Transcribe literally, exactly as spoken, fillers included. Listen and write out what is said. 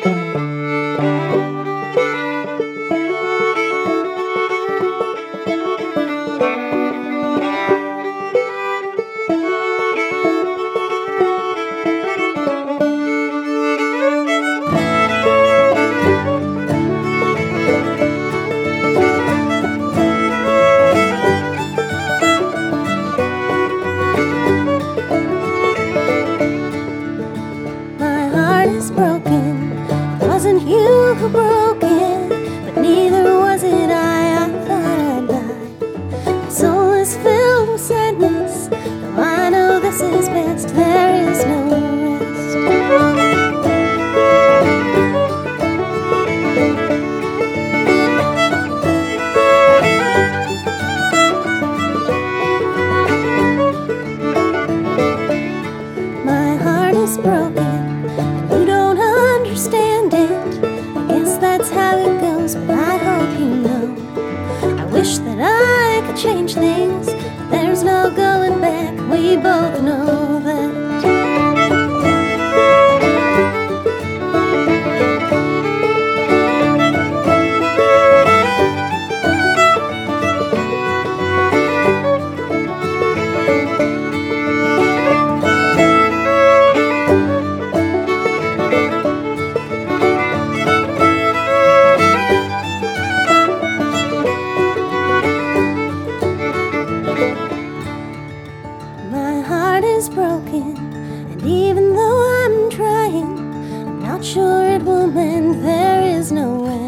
Broken. It wasn't you who broke it, but neither was it I. I thought I'd die. My soul is filled with sadness, though I know this is best. There is no rest. My heart is broken. Understand it. I guess that's how it goes, but I hope you know. I wish that I could change things, but there's no going back. We both know that. Is broken, and even though I'm trying, I'm not sure it will mend. There is no way.